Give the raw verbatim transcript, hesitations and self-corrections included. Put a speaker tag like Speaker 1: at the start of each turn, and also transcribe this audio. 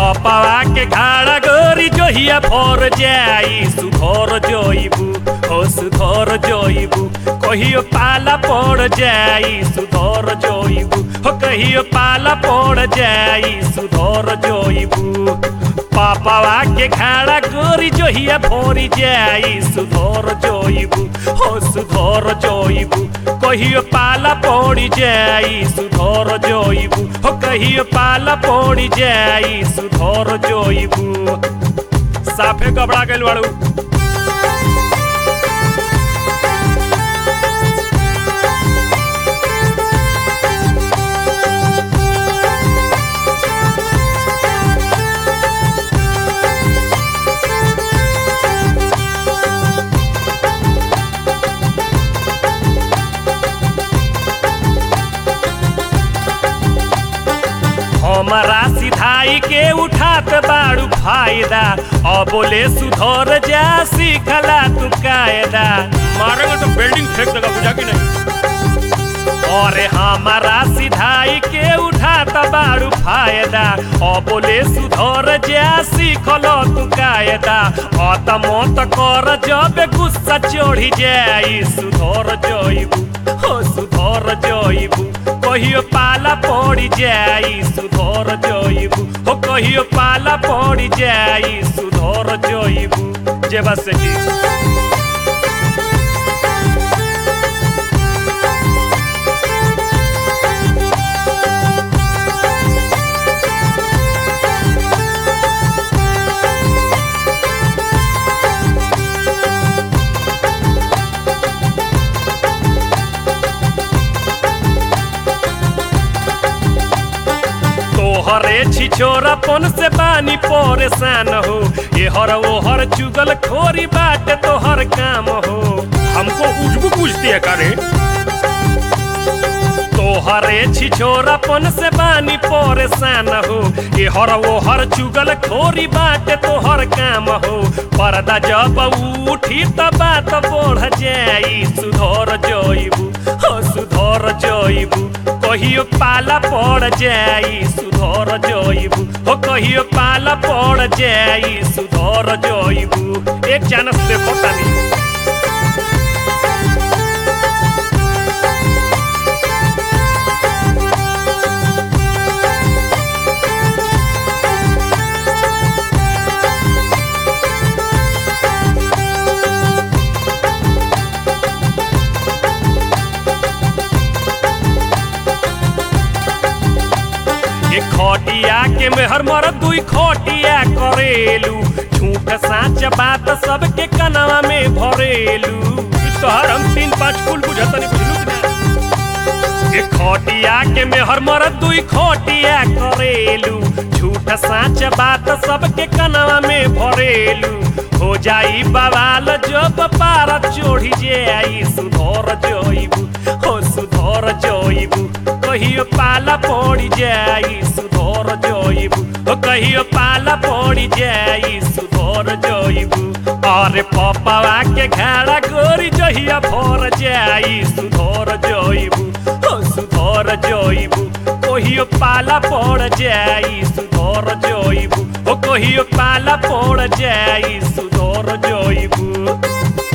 Speaker 1: पपावा के घाड़ा गोरी जोहिया भर जाई सुधर जइबू हो सुधर जइबू कहियो पाला पड़ जाई सुधर जइबू हो कहियो पाला पड़ जाई सुधर जइबू पापावा के घाड़ा गोरी जोहिया भरी जाई सुधर जइबू हो सुधर जइबू कहियो पाला पड़ जाई सुधर जइबू हो कहियो पाला पड़ जाई सुधर जइबू साफे गबड़ा गइल बाड़ू। हमारा सिधाई के उठात बाड़ू फायदा अब बोले सुधर जा सीखला तू कायदा
Speaker 2: मारेंगे तो बिल्डिंग फेंक देगा बुझा कि नहीं।
Speaker 1: और हमारा सिधाई के उठात बाड़ू फायदा अब बोले सुधर जा सीखलो तू कायदा अत मत कर जब गुस्सा चढ़ी जाई सुधर जइबू हो सुधर जइबू कहियो पाला पड़ जाई सुधर जइबू हो कहियो पाला पड़ जाई सुधर जइबू जे बस की तोहरे छिछोरापन से बानी परेशान हो ये हर वो हर चुगल खोरी बात तोहर काम हो
Speaker 2: हमको उजबू पूछती है करे
Speaker 1: तोहरे छिछोरापन से बानी परेशान हो ये हर वो हर चुगल खोरी बात तोहर काम हो पर्दा जब उठी त बात बढ़ जाई सुधर जइबू हो सुधर जइबू कहियो पाला पड़ जाई सुधर जइबू हो कहियो पाला पड़ जाई सुधर जइबू एक चांस देखो तनी खटिया के मेहर मर दुई खटिया करेलू झूठ साँच बात सबके कनवा में भरेलू
Speaker 2: तोहर हम तीन पाँच कुल बुझतनी बुझलू ना
Speaker 1: ये खटिया के मेहर मर दुई खटिया करेलू झूठ साँच बात सबके कनवा में भरेलू हो जाई बवाल जब पारा चढ़ी जाई सुधर जइबू हो सुधर जइबू कहियो पाला पड़ जाई सुधर जइबू हो कहियो पाला पड़ जाई सुधर जइबू अरे पपावा के घाड़ा गोरी जहिया भर जाई सुधर जइबू हो सुधर जइबू कहियो पाला पड़ जाई सुधर जइबू हो कहियो पाला पड़ जाई सुधर जइबू।